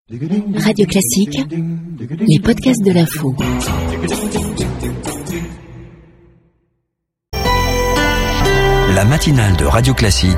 Radio Classique, les podcasts de l'info. La matinale de Radio Classique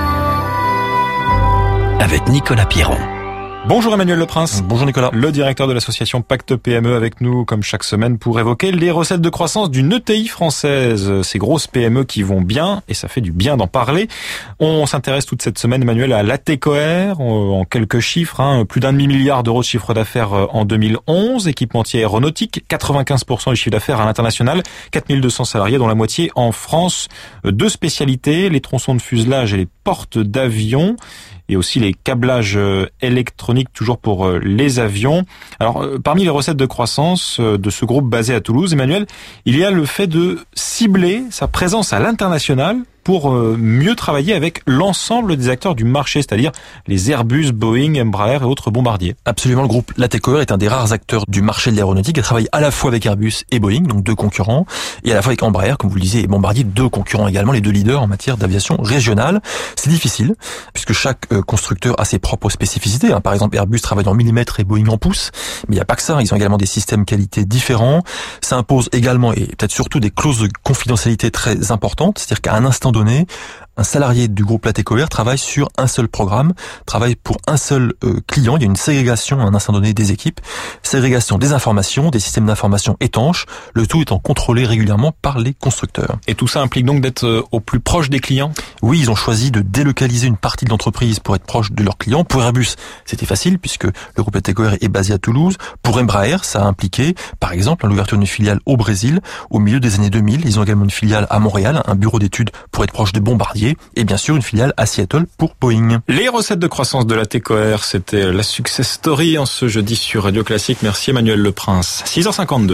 avec Nicolas Piron. Bonjour Emmanuel Leprince. Bonjour Nicolas. Le directeur de l'association Pacte PME avec nous comme chaque semaine pour évoquer les recettes de croissance d'une ETI française. Ces grosses PME qui vont bien et ça fait du bien d'en parler. On s'intéresse toute cette semaine Emmanuel à Latécoère en quelques chiffres. Plus d'1,5 milliard d'euros de chiffre d'affaires en 2011. Équipementier aéronautique, 95% du chiffre d'affaires à l'international. 4200 salariés dont la moitié en France. Deux spécialités, les tronçons de fuselage et les portes d'avion. Et aussi les câblages électroniques toujours pour les avions. Alors, parmi les recettes de croissance de ce groupe basé à Toulouse, Emmanuel, il y a le fait de cibler sa présence à l'international pour mieux travailler avec l'ensemble des acteurs du marché, c'est-à-dire les Airbus, Boeing, Embraer et autres bombardiers. Absolument, le groupe Latécoère est un des rares acteurs du marché de l'aéronautique. Il travaille à la fois avec Airbus et Boeing, donc deux concurrents, et à la fois avec Embraer, comme vous le disiez, et Bombardier, deux concurrents également, les deux leaders en matière d'aviation régionale. C'est difficile, puisque chaque constructeur a ses propres spécificités. Par exemple, Airbus travaille en millimètres et Boeing en pouces, mais il n'y a pas que ça, ils ont également des systèmes qualité différents. Ça impose également, et peut-être surtout, des clauses de confidentialité très importantes, c'est-à-dire qu'à un instant donné, un salarié du groupe Latécoère travaille sur un seul programme, travaille pour un seul client. Il y a une ségrégation à un instant donné des équipes, ségrégation des informations, des systèmes d'information étanches, le tout étant contrôlé régulièrement par les constructeurs. Et tout ça implique donc d'être au plus proche des clients ? Oui, ils ont choisi de délocaliser une partie de l'entreprise pour être proche de leurs clients. Pour Airbus, c'était facile puisque le groupe Latécoère est basé à Toulouse. Pour Embraer, ça a impliqué, par exemple, l'ouverture d'une filiale au Brésil au milieu des années 2000. Ils ont également une filiale à Montréal, un bureau d'études pour être proche de Bombardier et bien sûr une filiale à Seattle pour Boeing. Les recettes de croissance de Latécoère, c'était la success story en ce jeudi sur Radio Classique. Merci Emmanuel Leprince. 6h52.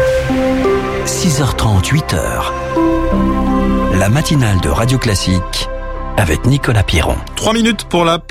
6h30, 8h. La matinale de Radio Classique avec Nicolas Piron. 3 minutes pour la